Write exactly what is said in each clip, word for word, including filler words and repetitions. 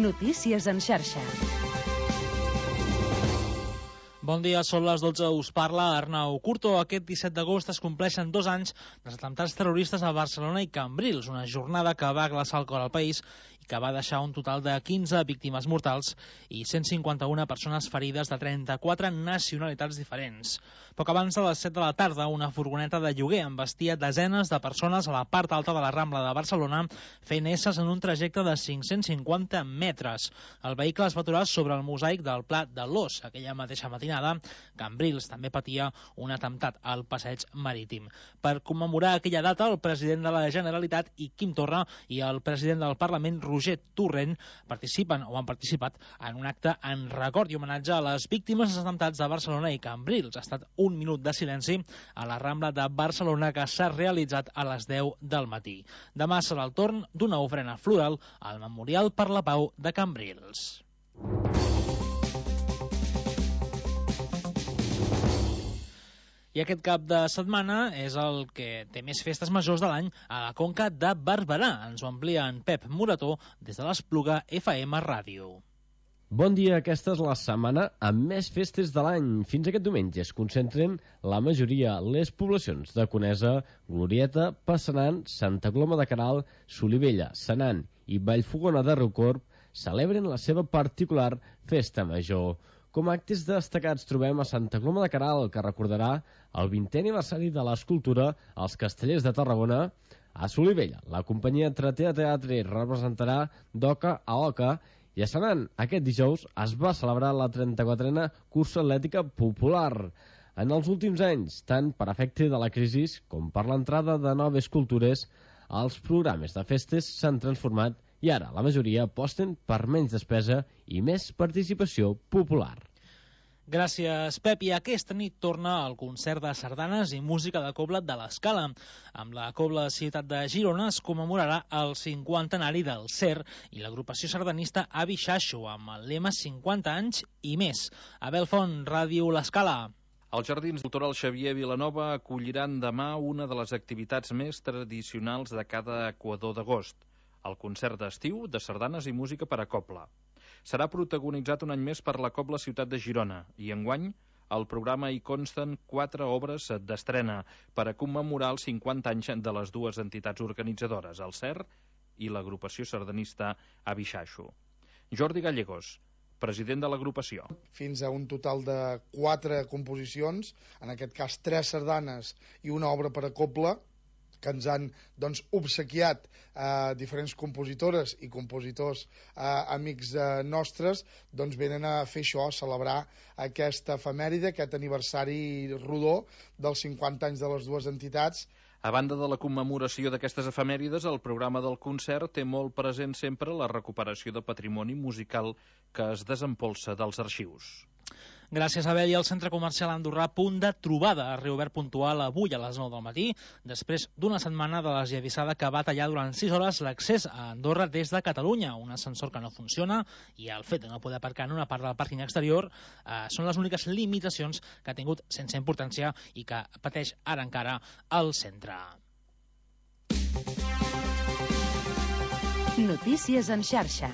Notícies en xarxa. Bon dia, són les dotze, us parla Arnau Curto. Aquest disset d'agost es compleixen dos anys dels atemptats terroristes a Barcelona i Cambrils, una jornada que va glaçar el cor al país i que va deixar un total de quinze víctimes mortals i cent cinquanta-una persones ferides de trenta-quatre nacionalitats diferents. Poc abans de les set de la tarda, una furgoneta de lloguer embestia desenes de persones a la part alta de la Rambla de Barcelona, fent esses en un trajecte de cinc-cents cinquanta metres. El vehicle es va aturar sobre el mosaic del Pla de l'Os. Aquella mateixa matinada, Cambrils també patia un atemptat al passeig marítim. Per commemorar aquella data, el president de la Generalitat i Quim Torra i el president del Parlament, Roger Torrent, participen o han participat en un acte en record i homenatge a les víctimes dels atemptats de Barcelona i Cambrils. Ha estat un minut de silenci a la Rambla de Barcelona que s'ha realitzat a les deu del matí. Demà serà el torn d'una ofrena floral al Memorial per la Pau de Cambrils. I aquest cap de setmana és el que té més festes majors de l'any a la Conca de Barberà. Ens ho amplia en Pep Morató des de l'Espluga F M Ràdio. Bon dia, aquesta és la setmana amb més festes de l'any. Fins aquest diumenge es concentren la majoria les poblacions de Conesa, Glorieta, Passanant, Santa Coloma de Queralt, Solivella, Senan i Vallfogona de Riucorb celebren la seva particular festa major. Com a actes destacats trobem a Santa Coloma de Queralt, que recordarà el vintè aniversari de l'escultura als Castellers de Tarragona. A Solivella, la companyia Tratea Teatre representarà d'oca a oca, i a Senan, aquest dijous, es va celebrar la trenta-quatrena cursa atlètica popular. En els últims anys, tant per efecte de la crisi com per l'entrada de noves cultures, els programes de festes s'han transformat i ara la majoria aposten per menys despesa i més participació popular. Gràcies, Pep. I aquesta nit torna el concert de sardanes i música de cobla de l'Escala. Amb la Cobla Ciutat de Girona es commemorarà el cinquantenari del C E R i l'agrupació sardanista Avi Xaxo, amb el lema cinquanta anys i més. Abel Font, Ràdio l'Escala. Els Jardins Cultural Xavier Vilanova acolliran demà una de les activitats més tradicionals de cada Equador d'agost, el concert d'estiu de sardanes i música per a cobla. Serà protagonitzat un any més per la Cobla Ciutat de Girona i enguany al programa hi consten quatre obres d'estrena per a commemorar els cinquanta anys de les dues entitats organitzadores, el C E R i l'agrupació sardanista Avi Xaxo. Jordi Gallegos, president de l'agrupació. Fins a un total de quatre composicions, en aquest cas tres sardanes i una obra per a cobla, que ens han doncs, obsequiat eh, diferents compositores i compositors eh, amics eh, nostres, doncs venen a fer això, a celebrar aquesta efemèride, aquest aniversari rodó dels cinquanta anys de les dues entitats. A banda de la commemoració d'aquestes efemèrides, el programa del concert té molt present sempre la recuperació de patrimoni musical que es desempolsa dels arxius. Gràcies, Abel. I el Centre Comercial Andorrà, punt de trobada, ha reobert puntual avui a les nou del matí, després d'una setmana de l'esllavissada que va tallar durant sis hores l'accés a Andorra des de Catalunya. Un ascensor que no funciona i el fet de no poder aparcar en una part del pàrquing exterior eh, són les úniques limitacions que ha tingut sense importància i que pateix ara encara el centre. Notícies en xarxa.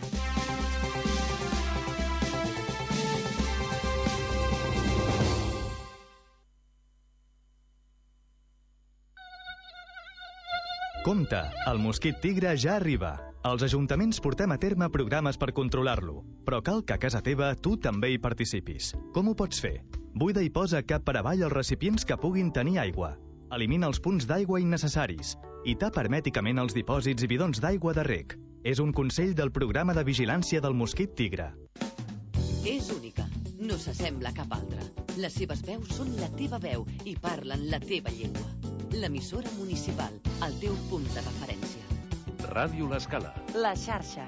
Compte, el mosquit tigre ja arriba. Els ajuntaments portem a terme programes per controlar-lo, però cal que a casa teva tu també hi participis. Com ho pots fer? Buida i posa cap per avall els recipients que puguin tenir aigua. Elimina els punts d'aigua innecessaris i tapa hermèticament els dipòsits i bidons d'aigua de reg. És un consell del programa de vigilància del mosquit tigre. És única, no s'assembla a cap altra. Les seves veus són la teva veu i parlen la teva llengua. L'emissora municipal, el teu punt de referència. Ràdio l'Escala. La xarxa.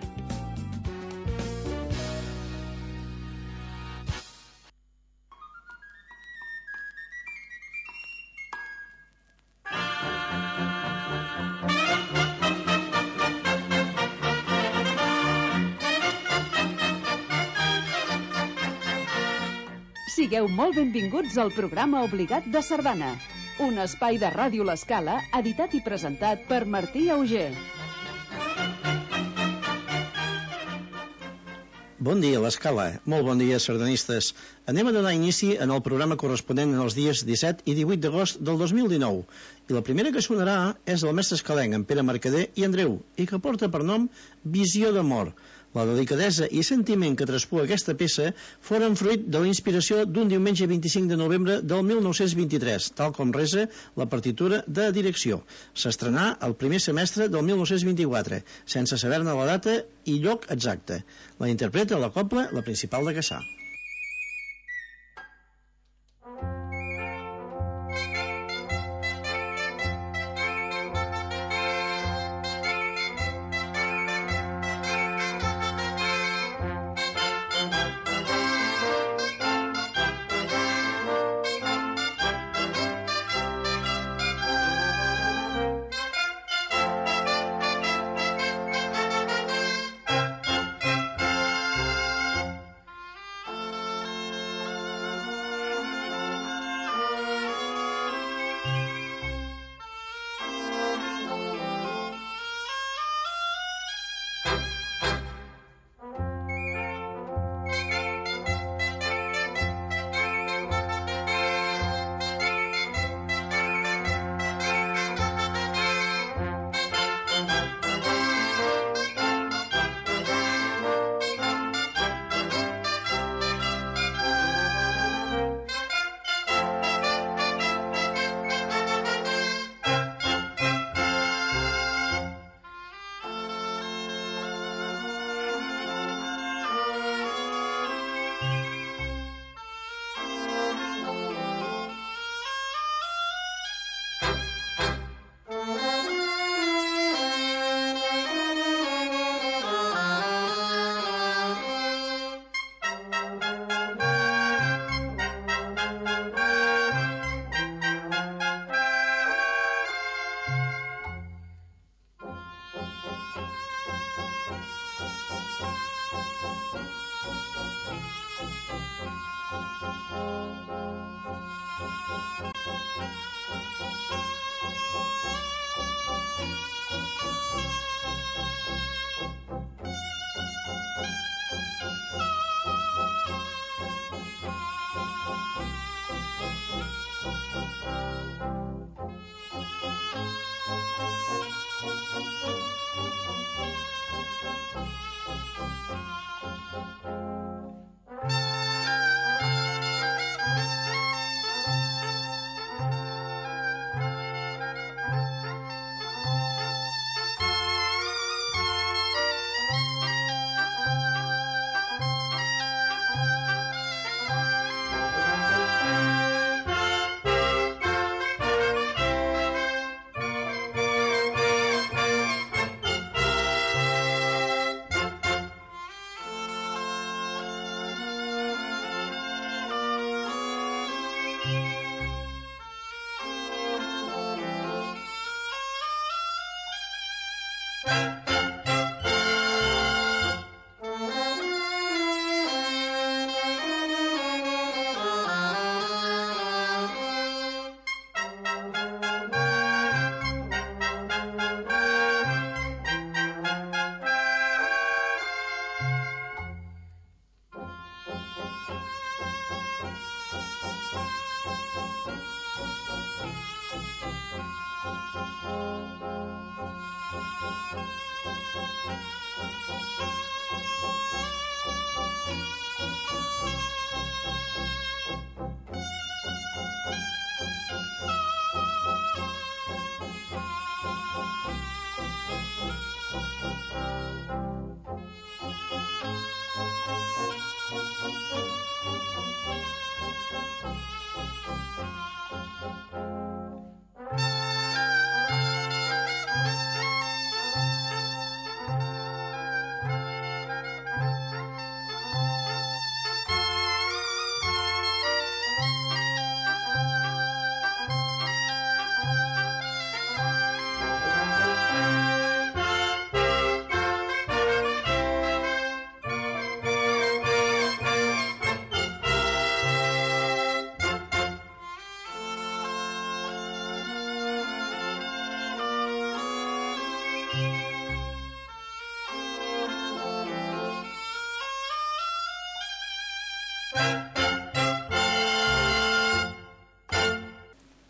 Sigueu molt benvinguts al programa obligat de Sardana. Un espai de Ràdio l'Escala, editat i presentat per Martí Auger. Bon dia, l'Escala. Molt bon dia, sardanistes. Anem a donar inici en el programa corresponent en els dies disset i divuit d'agost del dos mil dinou. I la primera que sonarà és el mestre escalenc, en Pere Mercader i Andreu, i que porta per nom Visió d'amor. La delicadesa i sentiment que traspua aquesta peça foren fruit de la inspiració d'un diumenge vint-i-cinc de novembre del mil nou-cents vint-i-tres, tal com resa la partitura de direcció. S'estrenà el primer semestre del mil nou-cents vint-i-quatre, sense saber-ne la data i lloc exacte. La interpreta la cobla, la principal de Cassà.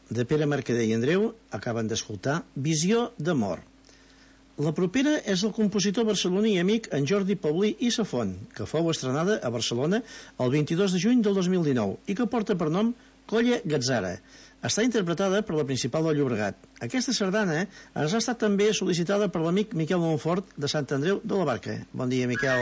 de Pere Mercader i Andreu. Acaben d'escoltar Visió d'amor. La propera és el compositor barceloní i amic en Jordi Paulí i Safont, que fou estrenada a Barcelona el vint-i-dos de juny del dos mil dinou i que porta per nom Colla Gatzara. Està interpretada per la Principal del Llobregat. Aquesta sardana ens ha estat també sol·licitada per l'amic Miquel Montfort de Sant Andreu de la Barca. Bon dia, Miquel.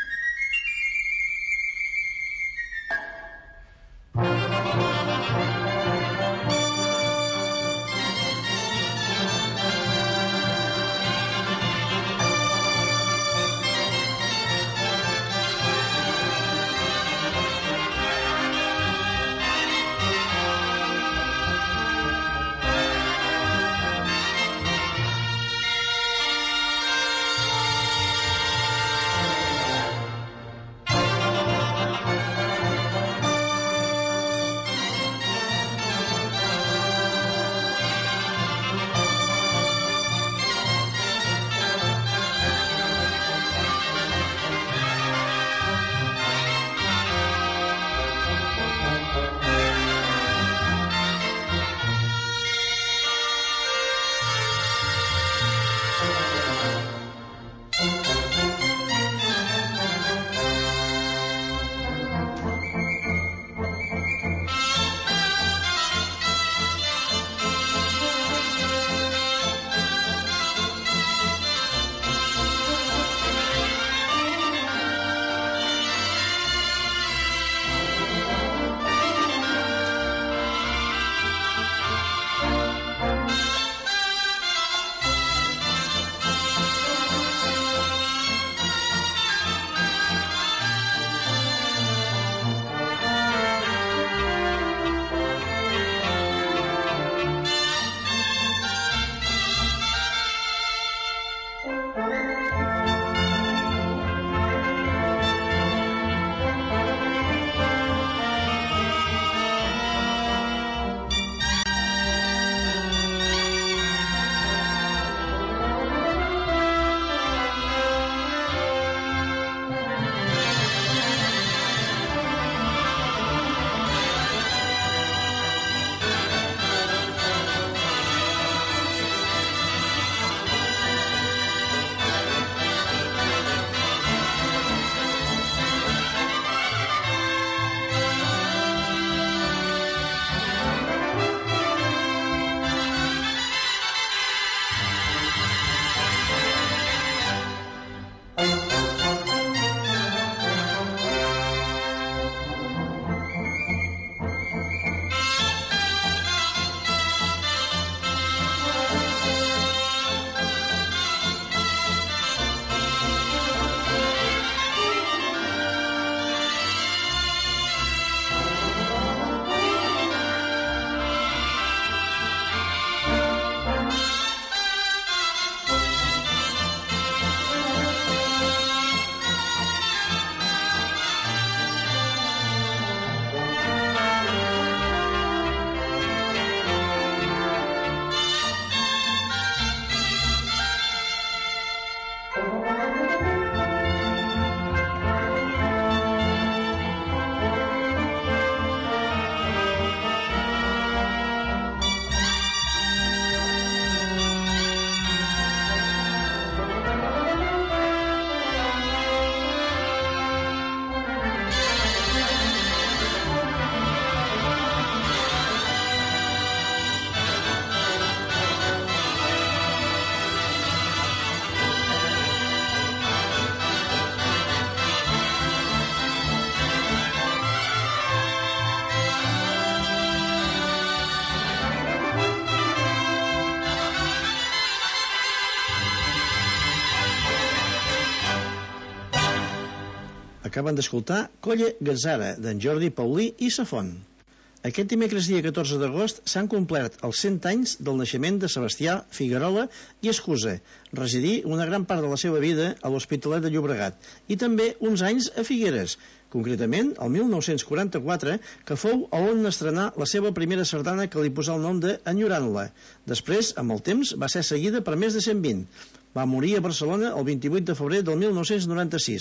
Acaben d'escoltar Colla Gatzara, d'en Jordi Paulí i Safont. Aquest dimecres dia catorze d'agost s'han complert els cent anys del naixement de Sebastià Figuerola i Escusa. Residí una gran part de la seva vida a l'Hospitalet de Llobregat i també uns anys a Figueres, concretament el mil nou-cents quaranta-quatre, que fou on estrenà la seva primera sardana que li posà el nom de Enyorant-la. Després, amb el temps, va ser seguida per més de cent vint. Va morir a Barcelona el vint-i-vuit de febrer del mil nou-cents noranta-sis.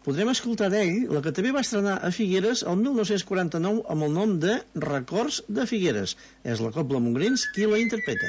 Podrem escoltar d'ell la que també va estrenar a Figueres el mil nou-cents quaranta-nou amb el nom de Records de Figueres. És la Cobla Montgrins qui la interpreta.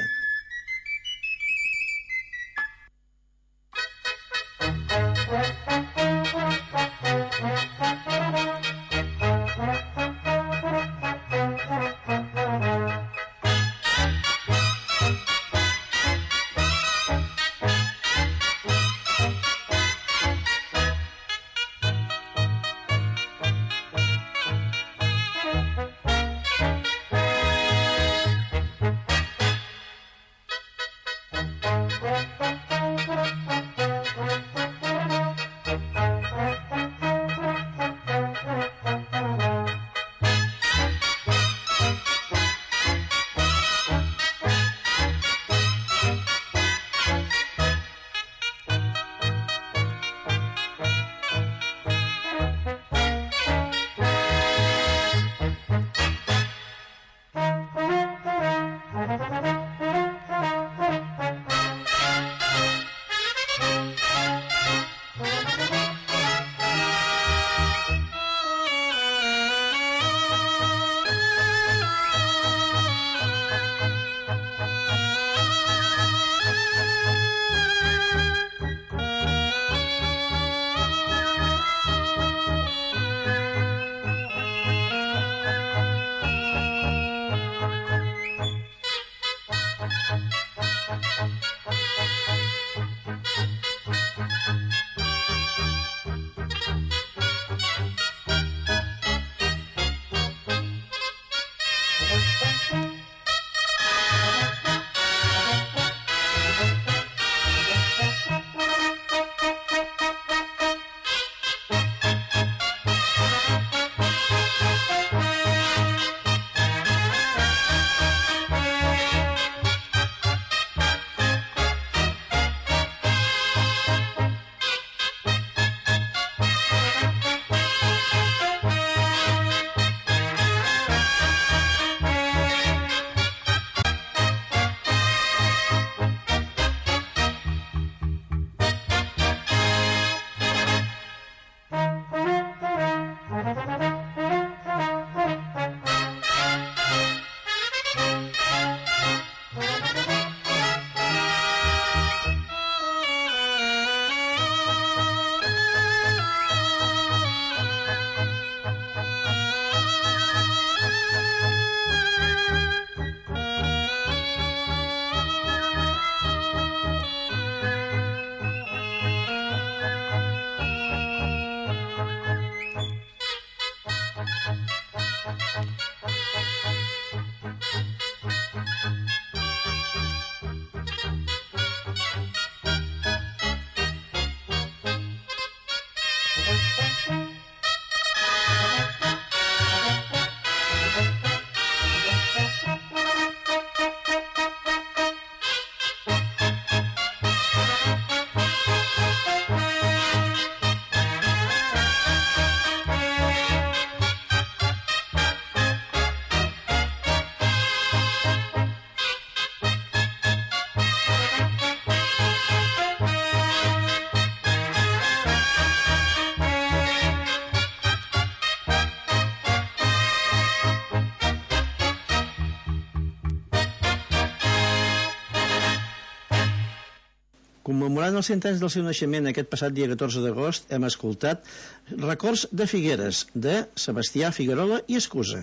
Commemorant els cent anys del seu naixement aquest passat dia catorze d'agost, hem escoltat Records de Figueres, de Sebastià Figuerola i Escusa.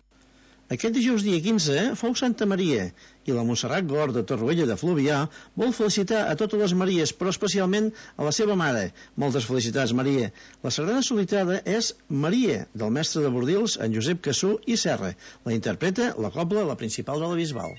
Aquest dijous dia quinze fou Santa Maria i la Montserrat Gor de Torroella de Fluvià vol felicitar a totes les Maries, però especialment a la seva mare. Moltes felicitats, Maria. La sardana solitada és Maria, del mestre de Bordils, en Josep Cassú i Serra. La interpreta la Cobla, la Principal de la Bisbal.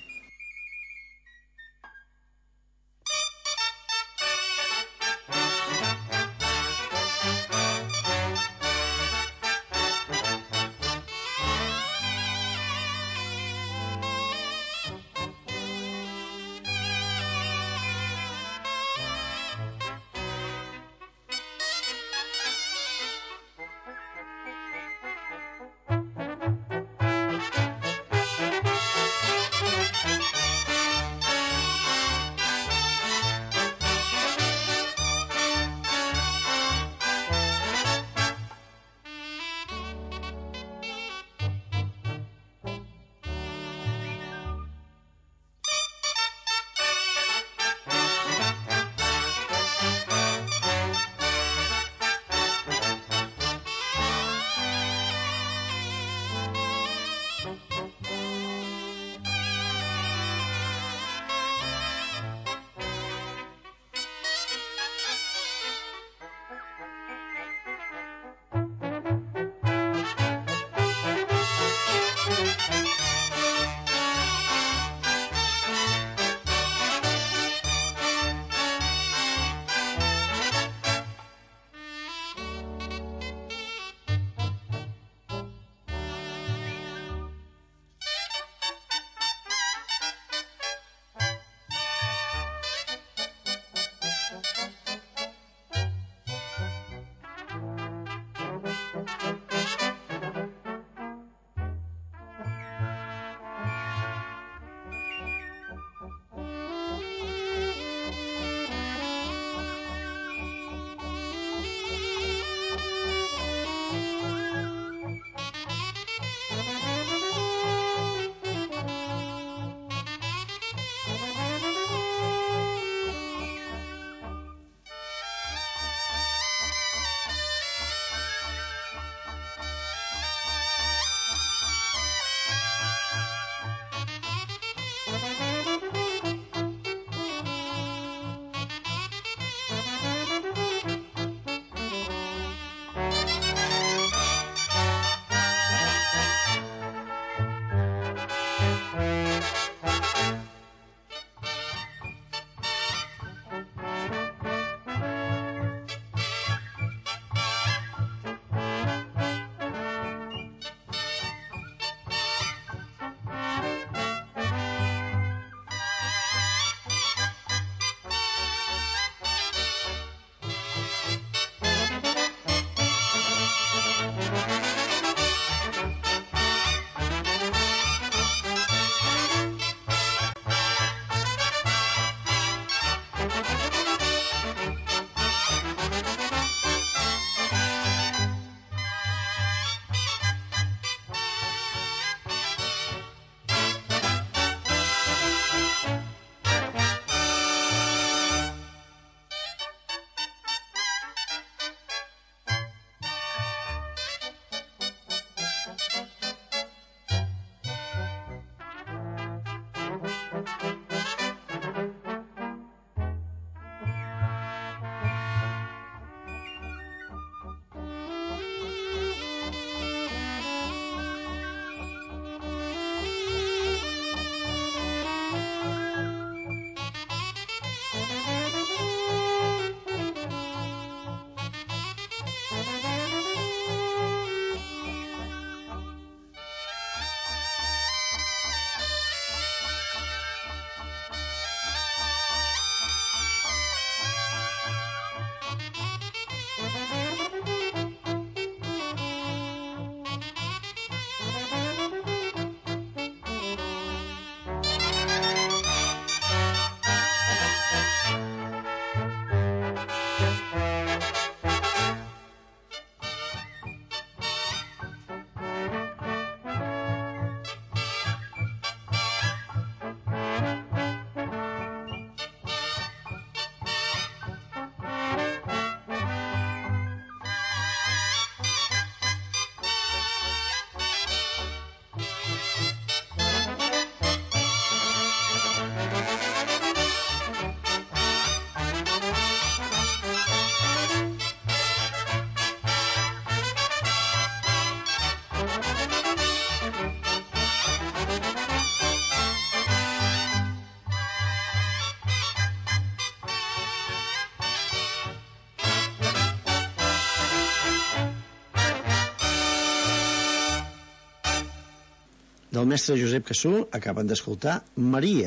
Del mestre Josep Cassú acaben d'escoltar Maria.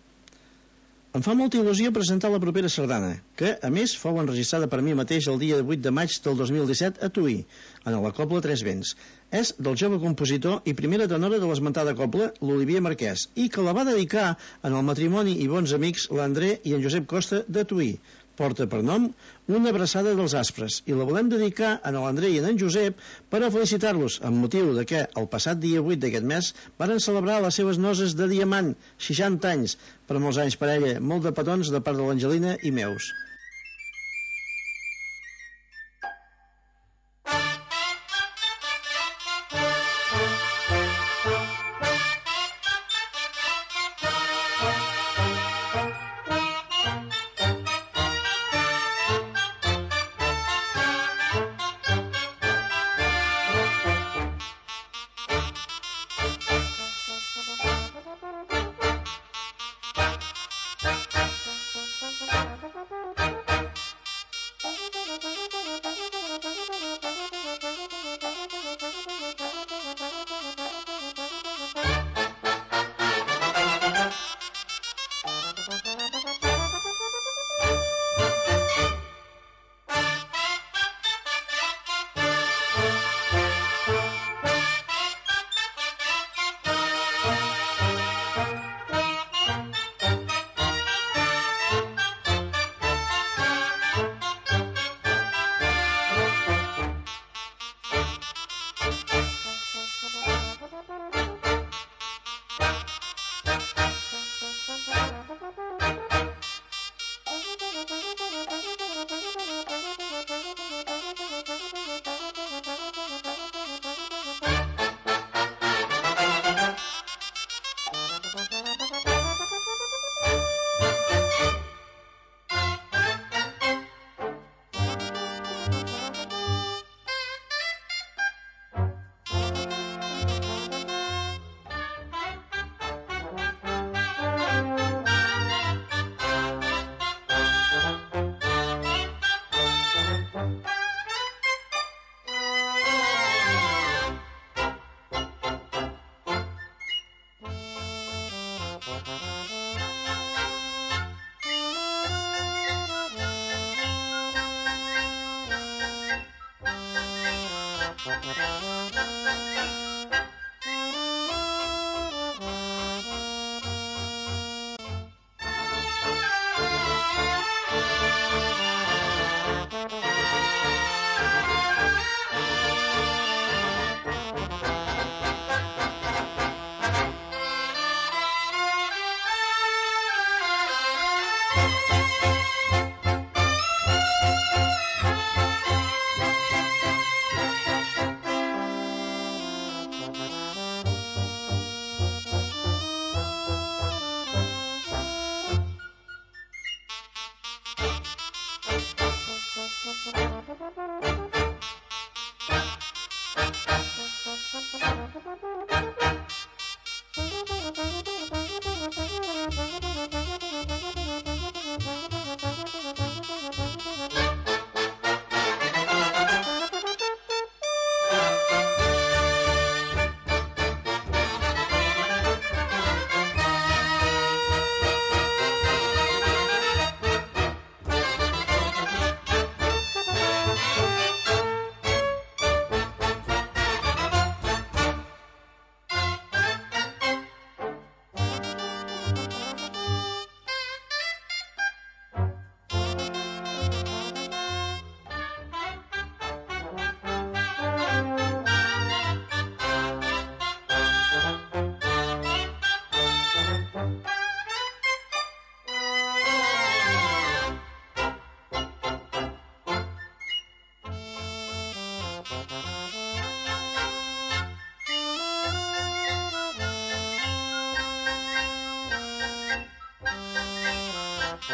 Em fa molta il·lusió presentar la propera sardana, que, a més, fou enregistrada per mi mateix el dia vuit de maig del dos mil disset a Tuí, en la Cobla Tres Vents. És del jove compositor i primera tenora de l'esmentada cobla, l'Olivier Marquès, i que la va dedicar en el matrimoni i bons amics l'André i en Josep Costa de Tuí. Porta per nom Una abraçada dels aspres i la volem dedicar a l'André i a en Josep per a felicitar-los amb motiu de que el passat dia vuit d'aquest mes varen celebrar les seves noces de diamant, seixanta anys, per molts anys parella, molt de petons de part de l'Angelina i meus.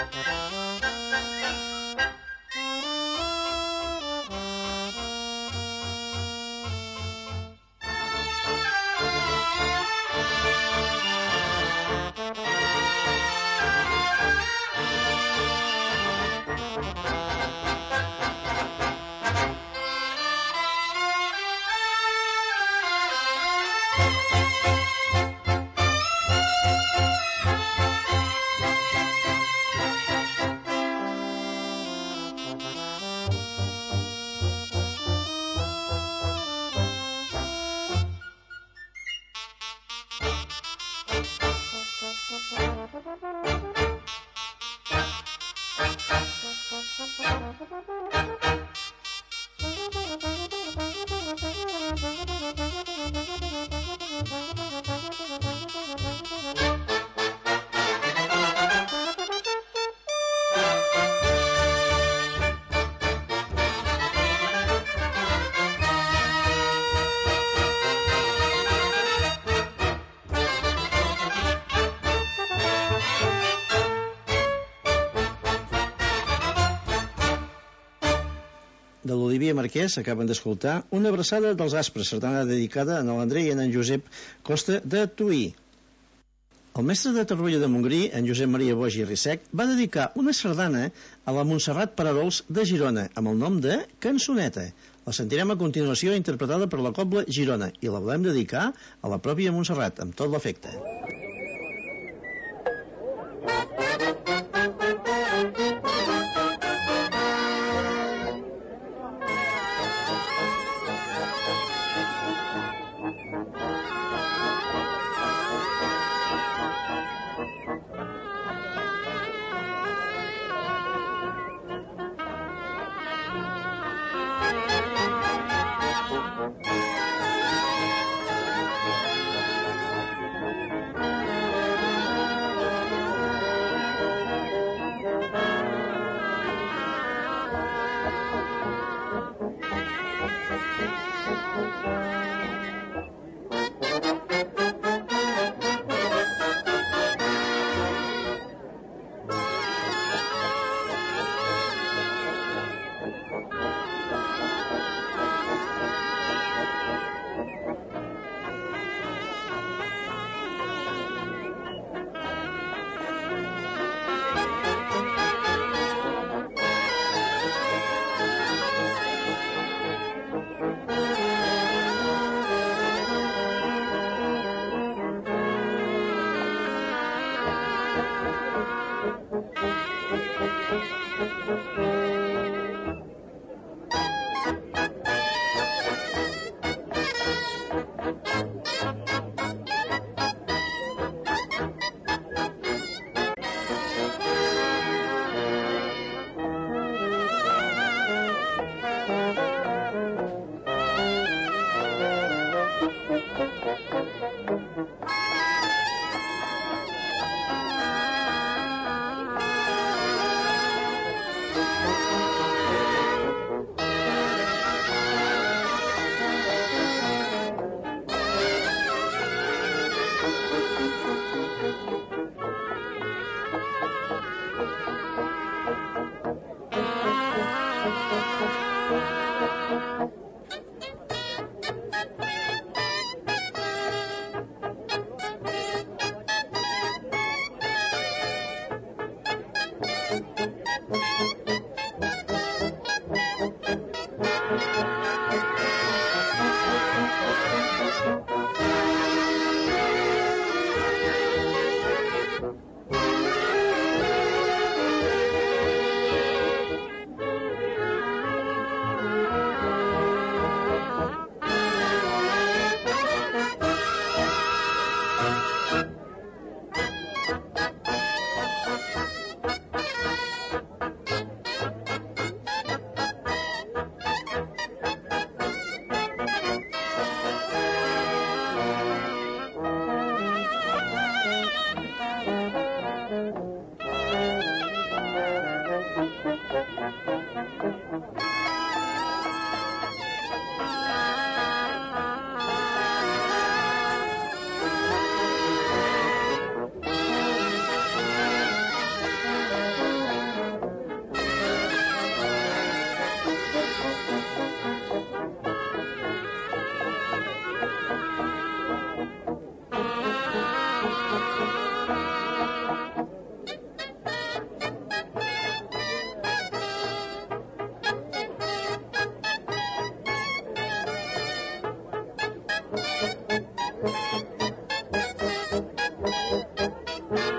De l'Olivier Marquès acaben d'escoltar Una abraçada dels Aspres, sardana dedicada a l'Andrei i a en Josep Costa de Tuí. El mestre de Torroella de Montgrí, en Josep Maria Boix i Rissec, va dedicar una sardana a la Montserrat Pararols de Girona, amb el nom de Cançoneta. La sentirem a continuació interpretada per la Cobla Girona i la volem dedicar a la pròpia Montserrat, amb tot l'afecte.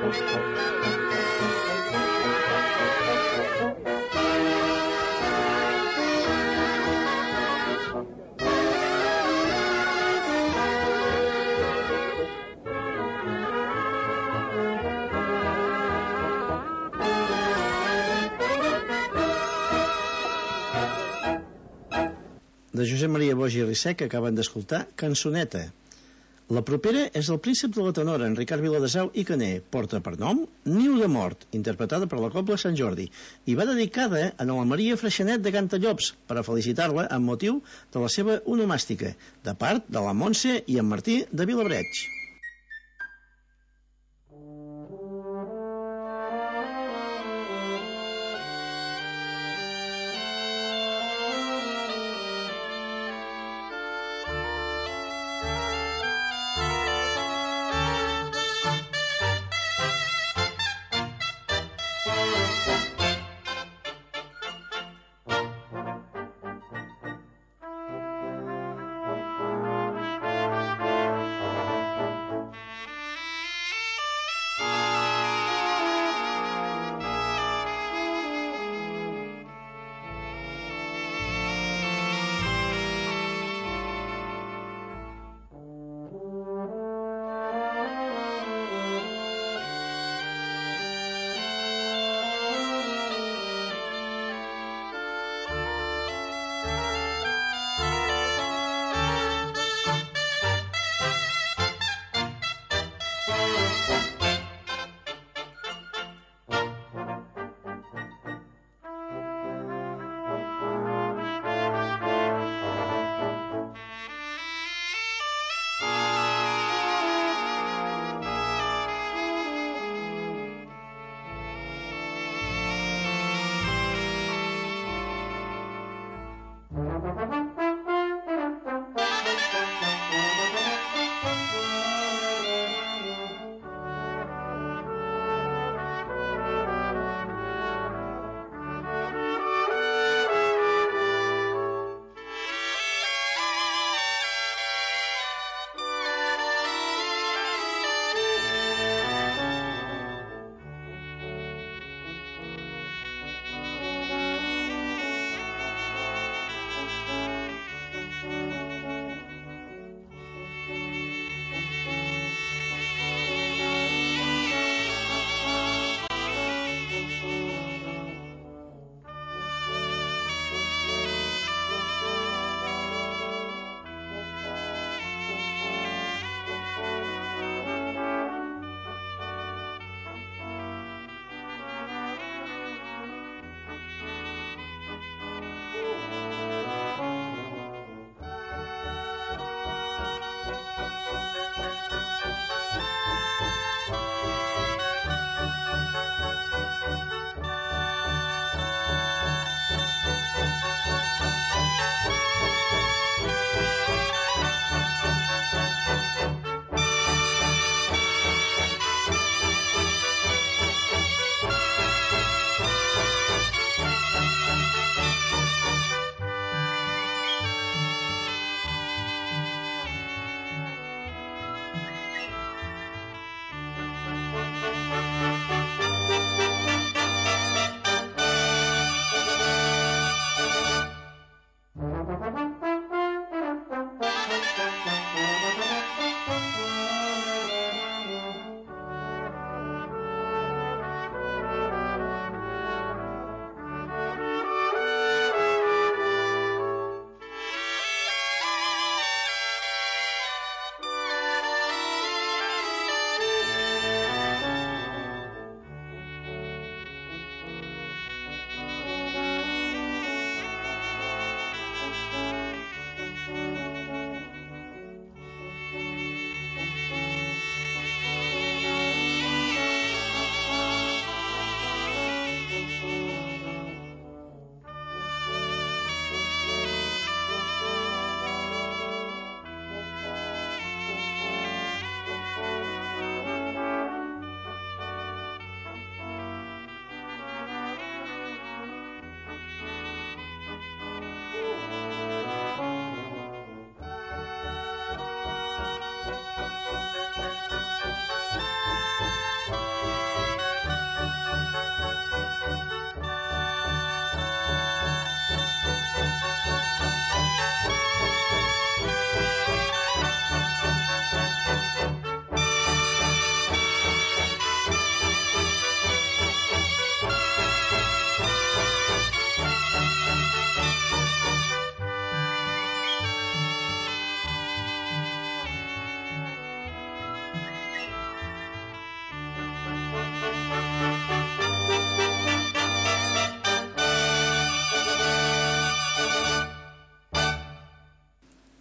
De Josep Maria Boix i Rissec acaben d'escoltar Cançoneta. La propera és El príncep de la tenora, en Ricard Viladesau i Caner. Porta per nom Niu de mort, interpretada per la Cobla Sant Jordi, i va dedicada a la Maria Freixenet de Cantallops per a felicitar-la amb motiu de la seva onomàstica, de part de la Montse i en Martí de Vilabreig.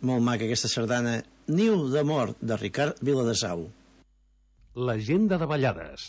Molt maca aquesta sardana, Niu d'amor, de Ricard Viladesau. L'agenda de ballades.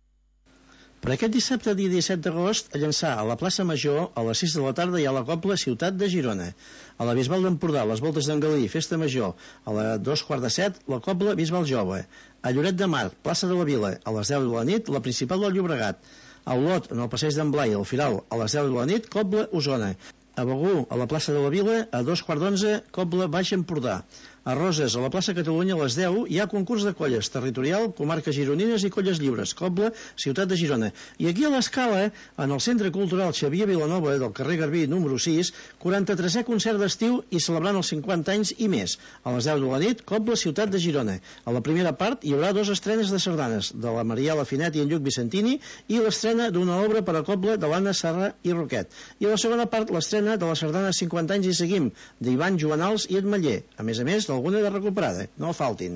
Per aquest dissabte, dia disset d'agost, a Llançà, a la plaça Major, a les sis de la tarda, hi ha la Cobla Ciutat de Girona. A la Bisbal d'Empordà, a les Voltes d'en Galí, festa major, a les dos quarts de set, la Cobla Bisbal Jove. A Lloret de Mar, plaça de la Vila, a les deu de la nit, la principal del Llobregat. A Olot, en el passeig d'en Blai, al Firal, a les deu de la nit, Cobla Osona. A Begur, a la plaça de la Vila, a dos quarts d'onze, Cobla Baix Empordà. A Roses, a la plaça Catalunya, a les deu, hi ha concurs de colles, territorial, comarques gironines i colles lliures, Cobla, Ciutat de Girona. I aquí a l'Escala, en el Centre Cultural Xavier Vilanova, del carrer Garbí, número sis, quaranta-tresè concert d'estiu i celebrant els cinquanta anys i més. A les deu de la nit, Cobla, Ciutat de Girona. A la primera part hi haurà dos estrenes de sardanes, de la Maria Lafinet i en Lluc Vicentini, i l'estrena d'una obra per a Cobla de l'Anna Sarra i Roquet. I a la segona part, l'estrena de la sardana cinquanta anys i seguim, d'Ivan Joanals i Edmeller. A més a més, alguna de recuperada, no faltin.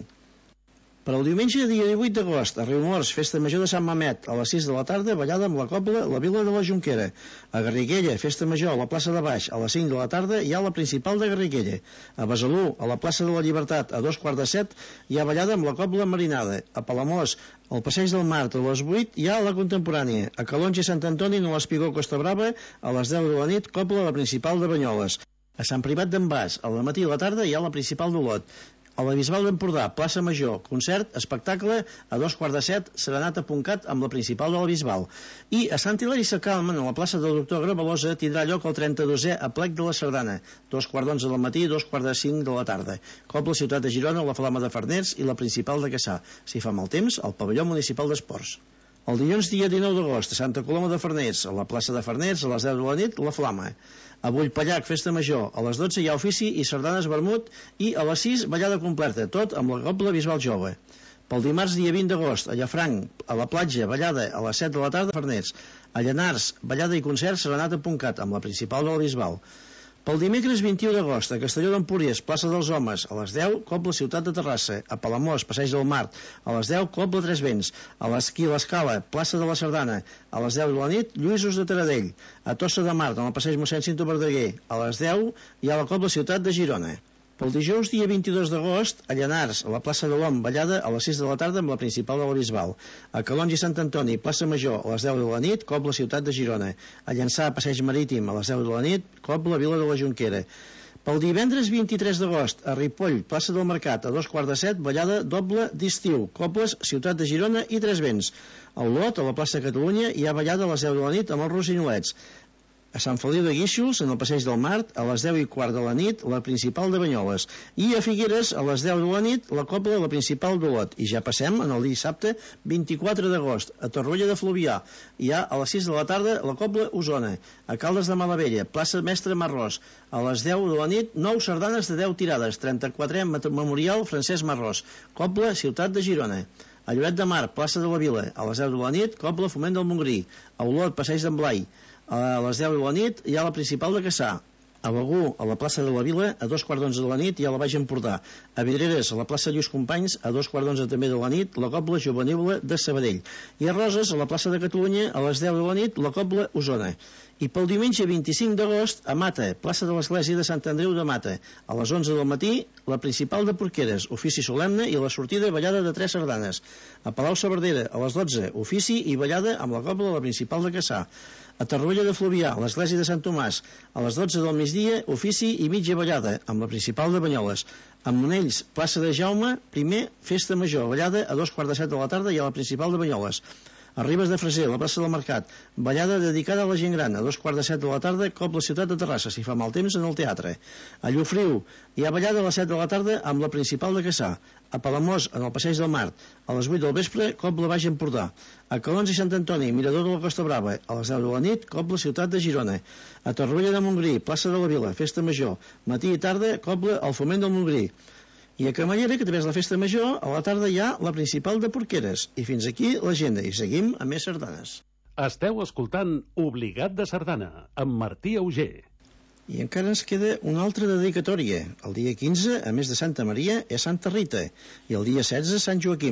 Per al diumenge, dia divuit d'agost, a Riumors, festa major de Sant Mamet, a les sis de la tarda, ballada amb la Cobla, la Vila de la Jonquera. A Garriguella, festa major, a la plaça de Baix, a les cinc de la tarda, hi ha la principal de Garriguella. A Besalú, a la plaça de la Llibertat, a dos quarts de set, hi ha ballada amb la Cobla Marinada. A Palamós, al passeig del Mart, a les vuit, hi ha la contemporània. A Calonge i Sant Antoni, no l'Espigó Costa Brava, a les deu de la nit, Cobla, la principal de Banyoles. A Sant Privat d'en Bas, al matí i a la tarda, hi ha la principal d'Olot. A la Bisbal d'Empordà, plaça Major, concert, espectacle, a dos quarts de set, serenata.cat amb la principal de la Bisbal. I a Sant Hilari Sacalmen, a la plaça del doctor Gravalosa, tindrà lloc el trenta-dosè aplec de la Sardana, dos quarts d'onze del matí i dos quarts de cinc de la tarda. Cobla, Ciutat de Girona, la Flama de Farners i la principal de Cassà. Si fa mal temps, al pavelló municipal d'esports. El dilluns, dia dinou d'agost, a Santa Coloma de Farners, a la plaça de Farners, a les deu de la nit, la Flama. A Bullpallac, festa major, a les dotze hi ha ofici i sardanes vermut i a les sis ballada completa, tot amb la Cobla Bisbal Jove. Pel dimarts, dia vint d'agost, a Llafranc, a la platja, ballada a les set de la tarda a Farners. A Llanars, ballada i concert serenata.cat amb la principal de la Bisbal. Pel dimecres vint-i-u d'agost, a Castelló d'Empúries, plaça dels Homes, a les deu, Cobla Ciutat de Terrassa. A Palamós, passeig del Mart, a les deu, Cobla Tres Vents. A l'Esquí l'Escala, plaça de la Sardana, a les deu de la nit, Lluïsos de Taradell. A Tossa de Mar, en el passeig mossèn Cinto Verdaguer, a les deu, hi ha la Cobla Ciutat de Girona. Pel dijous, dia vint-i-dos d'agost, a Llanars, a la plaça de l'Om, ballada a les sis de la tarda amb la principal de la Bisbal. A Calonge i Sant Antoni, plaça Major, a les deu de la nit, Cobla Ciutat de Girona. A Llançà, passeig marítim, a les deu de la nit, Cobla Vila de la Jonquera. Pel divendres vint-i-tres d'agost, a Ripoll, plaça del Mercat, a dos quarts de set, ballada doble d'estiu, Cobles, Ciutat de Girona i Tres Vents. A Olot, a la plaça Catalunya, hi ha ballada a les deu de la nit amb els Rossinolets. A Sant Feliu de Guíxols, en el passeig del Mart, a les deu i quart de la nit, la principal de Banyoles. I a Figueres, a les deu de la nit, la Cobla, la principal d'Olot. I ja passem en el dissabte vint-i-quatre d'agost, a Torroella de Fluvià. Hi ha a les sis de la tarda la Cobla Osona. A Caldes de Malavella, plaça Mestre Marrós. A les deu de la nit, nou sardanes de deu tirades, trenta-quatre memorial Francesc Marrós. Cobla, Ciutat de Girona. A Lloret de Mar, plaça de la Vila, a les deu de la nit, Cobla, Foment del Montgrí. A Olot, passeig d'en Blai. A les deu de la nit hi ha la principal de Cassà. A Begur, a la plaça de la Vila, a dos quarts d'onze de la nit hi ha la Baix Empordà. A Vidreres, a la plaça Lluís Companys, a dos quarts d'onze també de la nit, la Cobla Jovenívola de Sabadell. I a Roses, a la plaça de Catalunya, a les deu de la nit, la Cobla Osona. I pel diumenge vint-i-cinc d'agost, a Mata, plaça de l'església de Sant Andreu de Mata, a les onze del matí, la principal de Porqueres, ofici solemne i la sortida ballada de tres sardanes. A Palau-saverdera, a les dotze, ofici i ballada amb la Cobla, la principal de Cassà. A Torroella de Fluvià, a l'església de Sant Tomàs, a les dotze del migdia, ofici i mitja ballada, amb la principal de Banyoles. A Monells, plaça de Jaume, primer, festa major, ballada a dos quarts de set de la tarda i a la principal de Banyoles. A Ribes de Freser, la plaça del Mercat, ballada dedicada a la gent gran, a dos quarts de set de la tarda, Cobla Ciutat de Terrassa, si fa mal temps, en el teatre. A Llofriu, hi ha ballada a les set de la tarda amb la principal de Cassà. A Palamós, en el passeig del Mart, a les vuit del vespre, Cobla Baix Empordà. A Calons i Sant Antoni, Mirador de la Costa Brava, a les deu de la nit, Cobla Ciutat de Girona. A Torroella de Montgrí, plaça de la Vila, festa major, matí i tarda, Cobla al Foment del Montgrí. I a Camallera, que també és la festa major, a la tarda hi ha la principal de Porqueres. I fins aquí l'agenda, i seguim amb més sardanes. Esteu escoltant Obligat de Sardana, amb Martí Auger. I encara ens queda una altra dedicatòria. El dia quinze, a més de Santa Maria, és Santa Rita, i el dia setze, Sant Joaquim.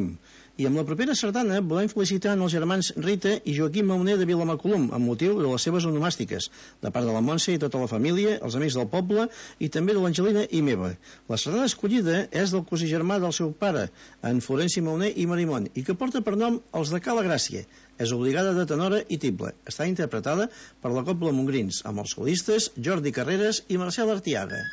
I amb la propera sardana volem felicitar els germans Rita i Joaquim Mauner de Vilamacolum amb motiu de les seves onomàstiques, de part de la Montse i tota la família, els amics del poble i també de l'Angelina i meva. La sardana escollida és del cosí germà del seu pare, en Florenci Mauner i Marimon, i que porta per nom Els de Cala Gràcia. És obligada de tenora i tible. Està interpretada per la Cobla Montgrins, amb els solistes Jordi Carreras i Marcel Artiaga.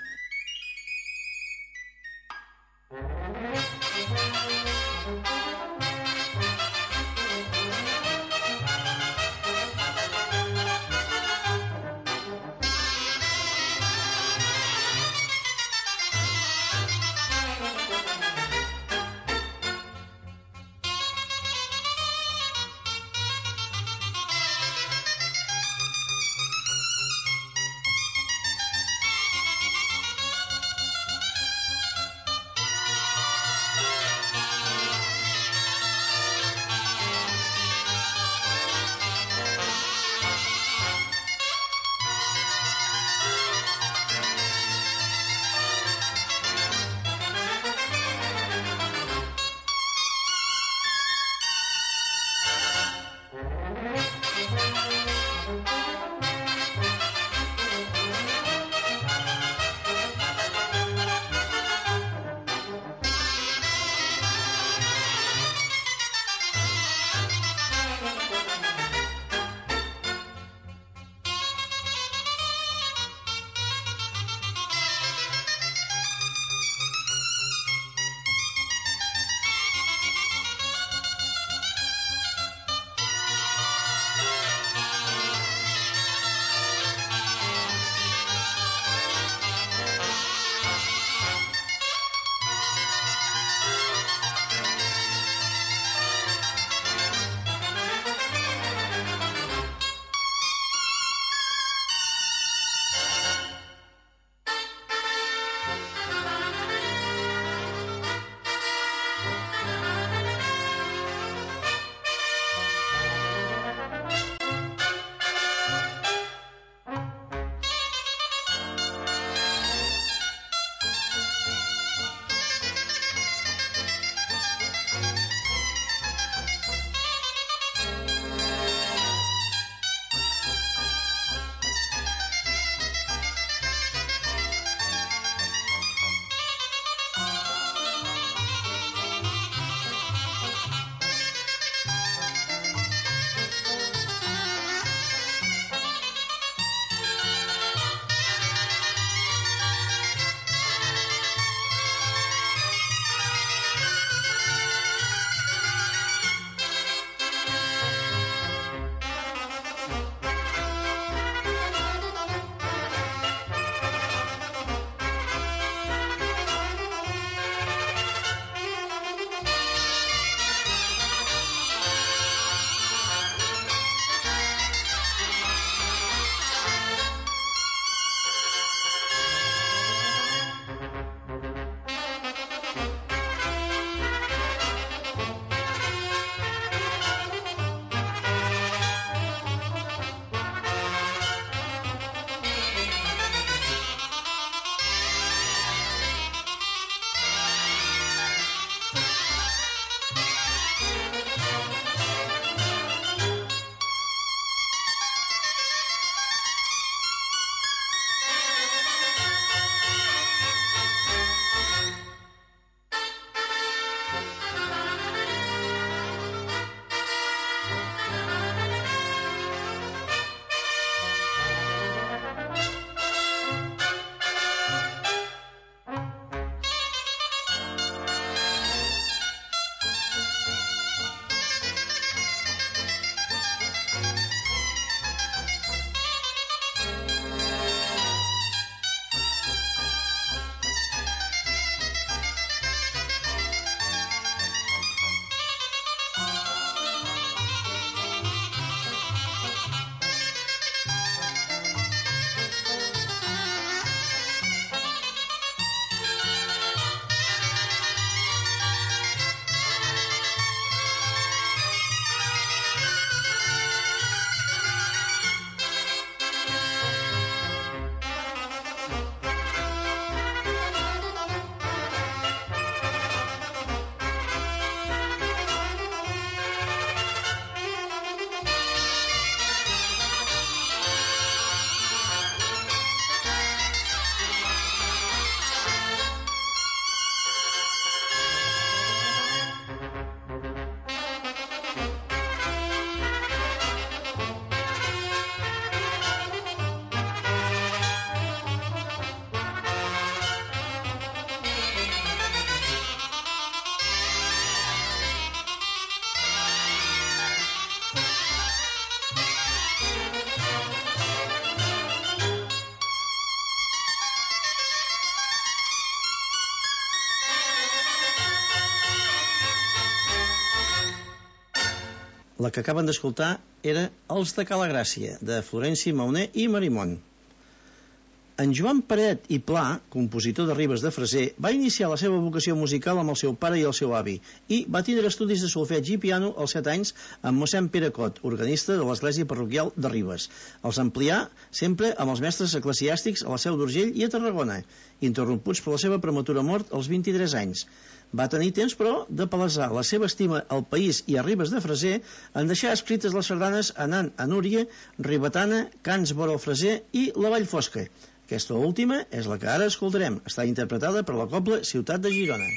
La que acaben d'escoltar era Els de Cala Gràcia, de Florenci Mauner i Marimón. En Joan Paret i Pla, compositor de Ribes de Freser, va iniciar la seva vocació musical amb el seu pare i el seu avi i va tindre estudis de solfeig i piano als set anys amb mossèn Pere Cot, organista de l'església parroquial de Ribes. Els amplià sempre amb els mestres eclesiàstics a la Seu d'Urgell i a Tarragona, interromputs per la seva prematura mort als vint-i-tres anys. Va tenir temps, però, de palesar la seva estima al país i a Ribes de Freser en deixar escrites les sardanes Anant a Núria, Ribetana, Cants vora el Freser i La Vall Fosca. Aquesta última és la que ara escoltarem. Està interpretada per la cobla Ciutat de Girona.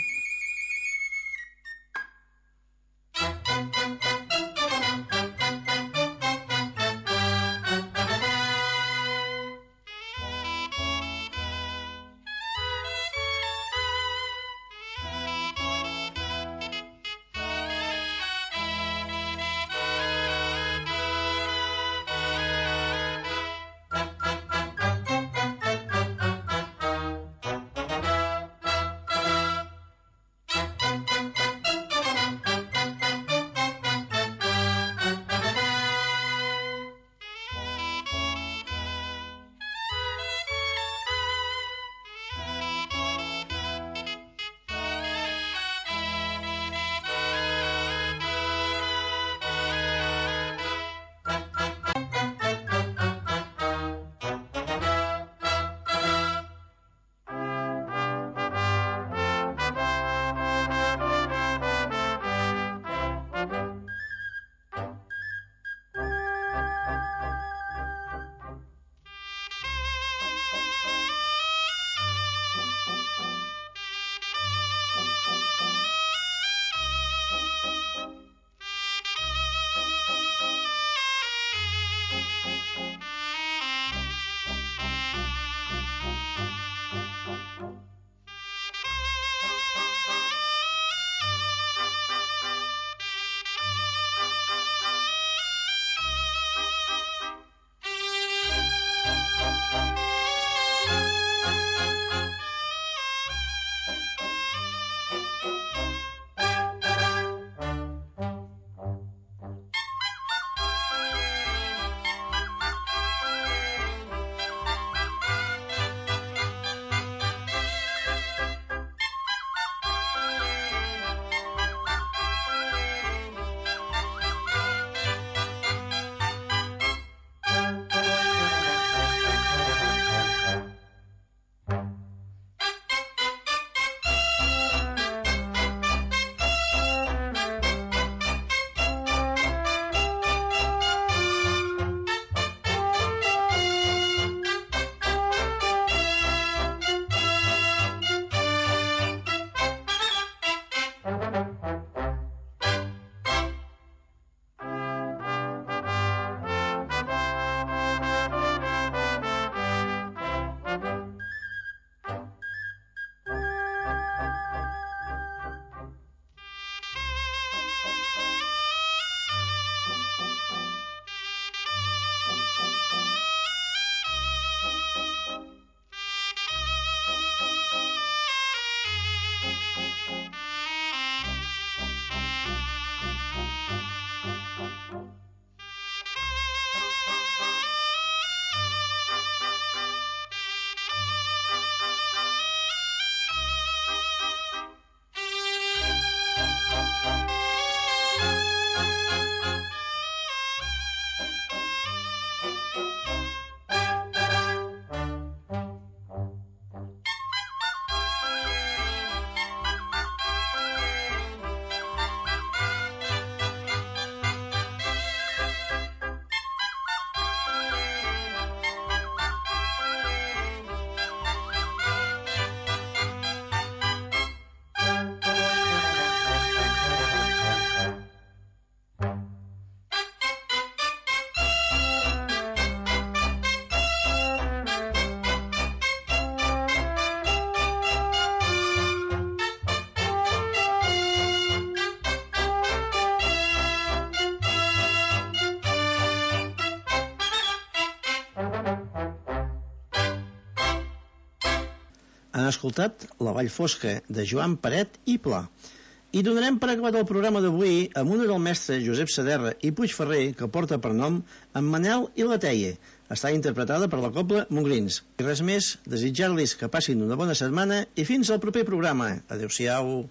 Han escoltat La Vall Fosca, de Joan Paret i Pla. I donarem per acabat el programa d'avui amb una del mestre Josep Saderra i Puigferrer que porta per nom En Manel i la Teie. Està interpretada per la Cobla Montgrins. I res més, desitjar-los que passin una bona setmana i fins al proper programa. Adéu-siau.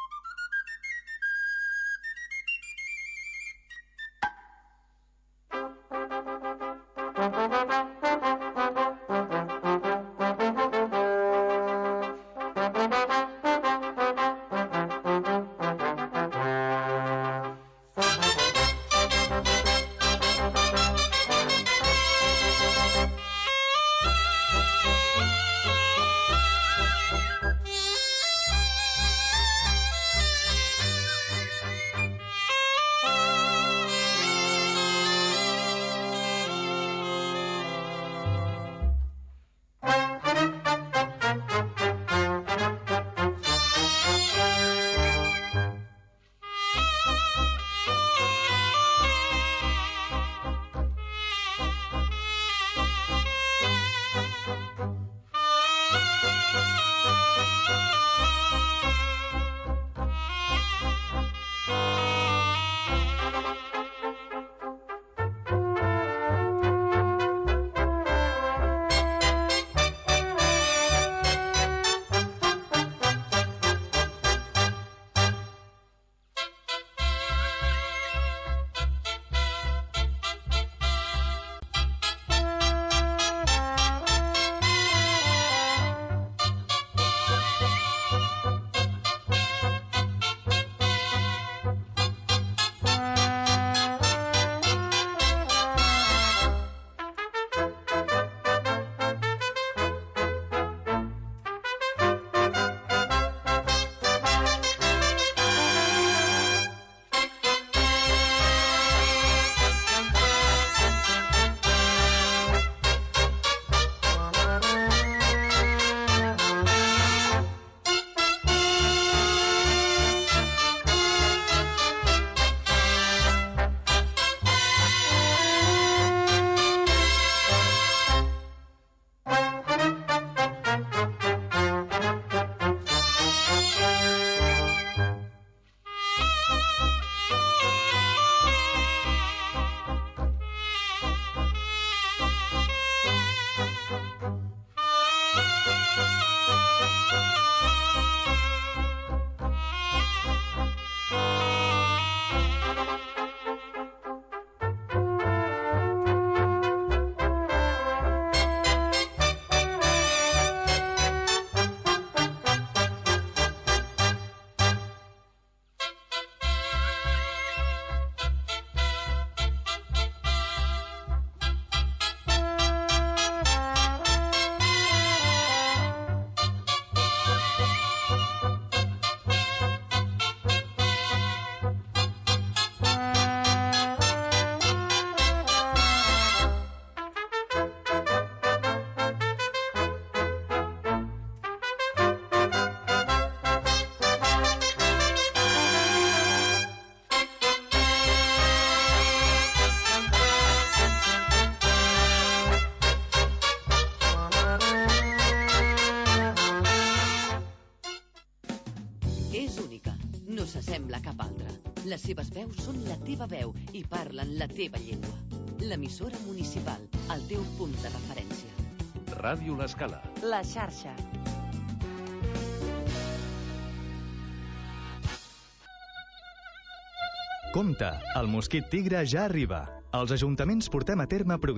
s'assembla a cap altra. Les seves veus són la teva veu i parlen la teva llengua. L'emissora municipal, el teu punt de referència. Ràdio L'Escala. La xarxa. Compte, el mosquit tigre ja arriba. Els ajuntaments portem a terme programes